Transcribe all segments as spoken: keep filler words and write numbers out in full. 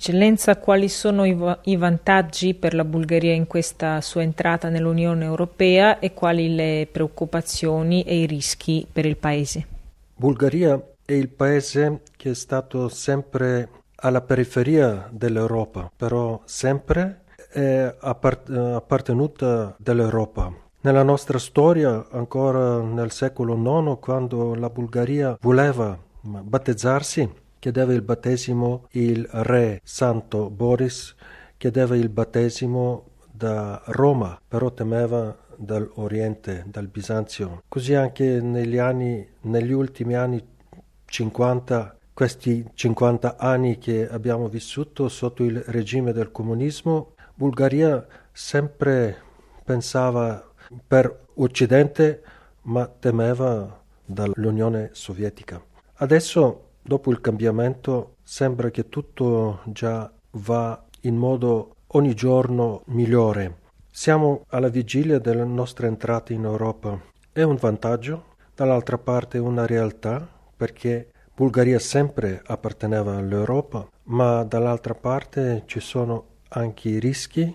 Eccellenza, quali sono i, va- i vantaggi per la Bulgaria in questa sua entrata nell'Unione Europea e quali le preoccupazioni e i rischi per il Paese? Bulgaria è il paese che è stato sempre alla periferia dell'Europa, però sempre è appart- appartenuta dell'Europa. Nella nostra storia, ancora nel secolo nono, quando la Bulgaria voleva battezzarsi, chiedeva il battesimo il re Santo Boris, chiedeva il battesimo da Roma, però temeva dall'Oriente, dal Bisanzio. Così anche negli anni, negli ultimi anni cinquanta, questi cinquanta anni che abbiamo vissuto sotto il regime del comunismo, Bulgaria sempre pensava per Occidente, ma temeva dall'Unione Sovietica. Adesso, dopo il cambiamento, sembra che tutto già va in modo ogni giorno migliore. Siamo alla vigilia della nostra entrata in Europa. È un vantaggio, dall'altra parte una realtà, perché Bulgaria sempre apparteneva all'Europa, ma dall'altra parte ci sono anche rischi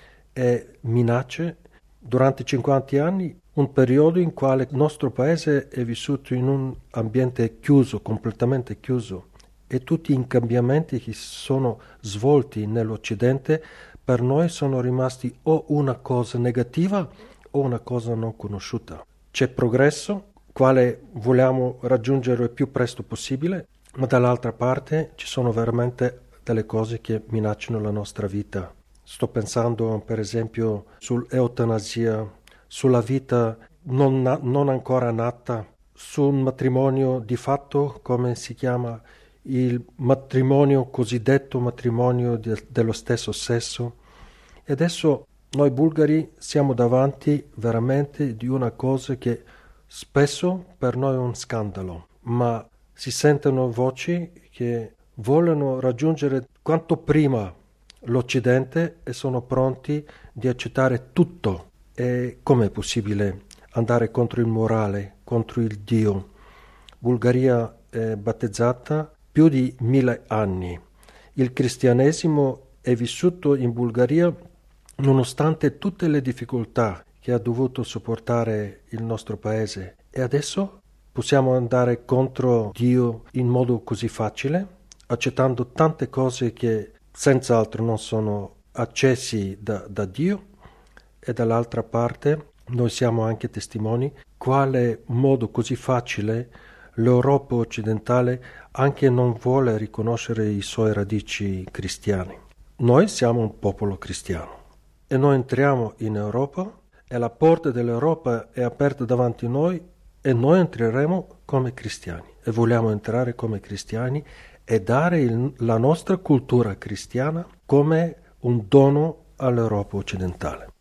e minacce. Durante cinquanta anni, un periodo in cui il nostro paese è vissuto in un ambiente chiuso, completamente chiuso, e tutti i cambiamenti che si sono svolti nell'Occidente per noi sono rimasti o una cosa negativa o una cosa non conosciuta. C'è progresso, quale vogliamo raggiungere il più presto possibile, ma dall'altra parte ci sono veramente delle cose che minacciano la nostra vita. Sto pensando per esempio sull'eutanasia, sulla vita non, na- non ancora nata, sul matrimonio di fatto, come si chiama, il matrimonio cosiddetto matrimonio de- dello stesso sesso. E adesso noi bulgari siamo davanti veramente di una cosa che spesso per noi è un scandalo, ma si sentono voci che vogliono raggiungere quanto prima l'Occidente e sono pronti di accettare tutto. E com'è possibile andare contro il morale, contro il Dio? Bulgaria è battezzata più di mille anni. Il cristianesimo è vissuto in Bulgaria nonostante tutte le difficoltà che ha dovuto sopportare il nostro paese. E adesso possiamo andare contro Dio in modo così facile, accettando tante cose che senz'altro non sono accessi da, da Dio, e dall'altra parte noi siamo anche testimoni quale modo così facile l'Europa occidentale anche non vuole riconoscere i suoi radici cristiani. Noi siamo un popolo cristiano e noi entriamo in Europa e la porta dell'Europa è aperta davanti a noi e noi entreremo come cristiani e vogliamo entrare come cristiani e dare il, la nostra cultura cristiana come un dono all'Europa occidentale.